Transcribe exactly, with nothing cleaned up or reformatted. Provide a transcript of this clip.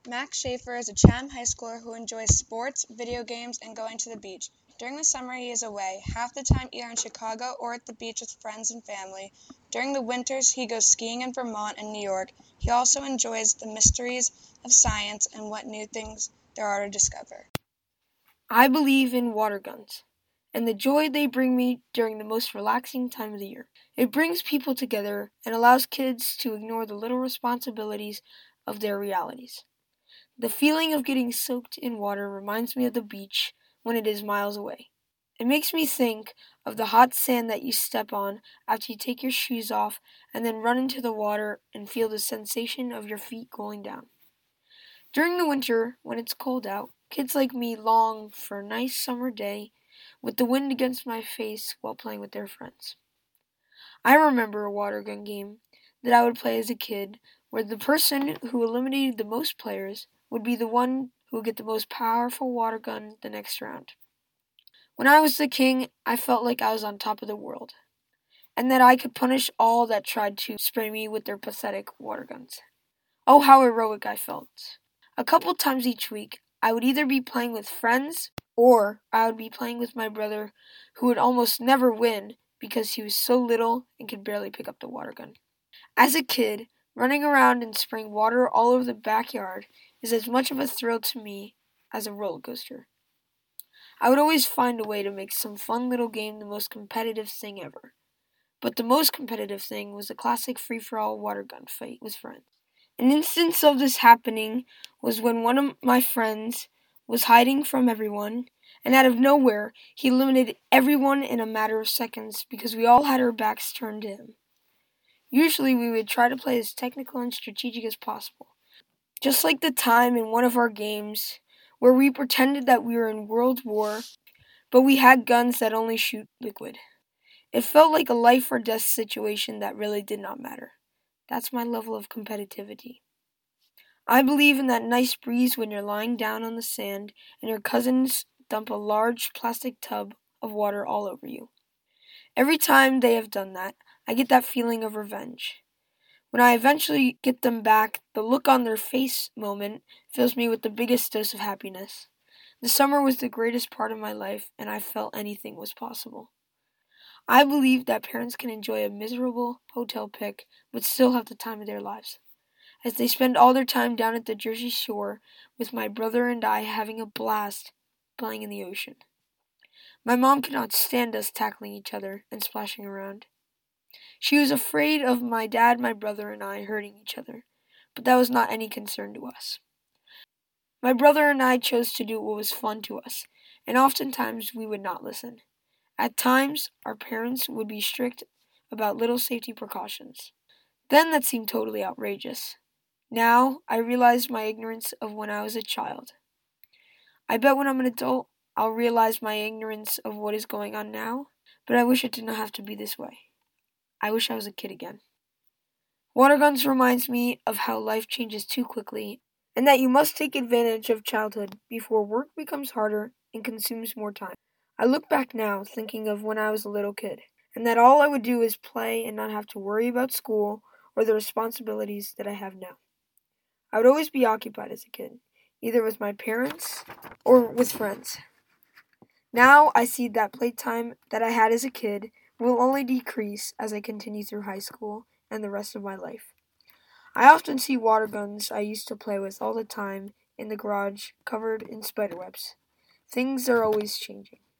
Max Schaefer is a Chatham high schooler who enjoys sports, video games, and going to the beach. During the summer, he is away, half the time either in Chicago or at the beach with friends and family. During the winters, he goes skiing in Vermont and New York. He also enjoys the mysteries of science and what new things there are to discover. I believe in water guns and the joy they bring me during the most relaxing time of the year. It brings people together and allows kids to ignore the little responsibilities of their realities. The feeling of getting soaked in water reminds me of the beach when it is miles away. It makes me think of the hot sand that you step on after you take your shoes off and then run into the water and feel the sensation of your feet cooling down. During the winter, when it's cold out, kids like me long for a nice summer day with the wind against my face while playing with their friends. I remember a water gun game that I would play as a kid where the person who eliminated the most players would be the one who would get the most powerful water gun the next round. When I was the king, I felt like I was on top of the world, and that I could punish all that tried to spray me with their pathetic water guns. Oh, how heroic I felt. A couple times each week, I would either be playing with friends, or I would be playing with my brother, who would almost never win because he was so little and could barely pick up the water gun. As a kid, running around and spraying water all over the backyard is as much of a thrill to me as a roller coaster. I would always find a way to make some fun little game the most competitive thing ever. But the most competitive thing was a classic free-for-all water gun fight with friends. An instance of this happening was when one of my friends was hiding from everyone, and out of nowhere, he eliminated everyone in a matter of seconds because we all had our backs turned to him. Usually we would try to play as technical and strategic as possible. Just like the time in one of our games where we pretended that we were in World War, but we had guns that only shoot liquid. It felt like a life or death situation that really did not matter. That's my level of competitivity. I believe in that nice breeze when you're lying down on the sand and your cousins dump a large plastic tub of water all over you. Every time they have done that, I get that feeling of revenge. When I eventually get them back, the look on their face moment fills me with the biggest dose of happiness. The summer was the greatest part of my life, and I felt anything was possible. I believe that parents can enjoy a miserable hotel pick, but still have the time of their lives, as they spend all their time down at the Jersey Shore with my brother and I having a blast playing in the ocean. My mom could not stand us tackling each other and splashing around. She was afraid of my dad, my brother, and I hurting each other, but that was not any concern to us. My brother and I chose to do what was fun to us, and oftentimes we would not listen. At times, our parents would be strict about little safety precautions. Then that seemed totally outrageous. Now, I realize my ignorance of when I was a child. I bet when I'm an adult, I'll realize my ignorance of what is going on now, but I wish it did not have to be this way. I wish I was a kid again. Water guns reminds me of how life changes too quickly, and that you must take advantage of childhood before work becomes harder and consumes more time. I look back now thinking of when I was a little kid, and that all I would do is play and not have to worry about school or the responsibilities that I have now. I would always be occupied as a kid, either with my parents or with friends. Now I see that playtime that I had as a kid will only decrease as I continue through high school and the rest of my life. I often see water guns I used to play with all the time in the garage covered in spiderwebs. Things are always changing.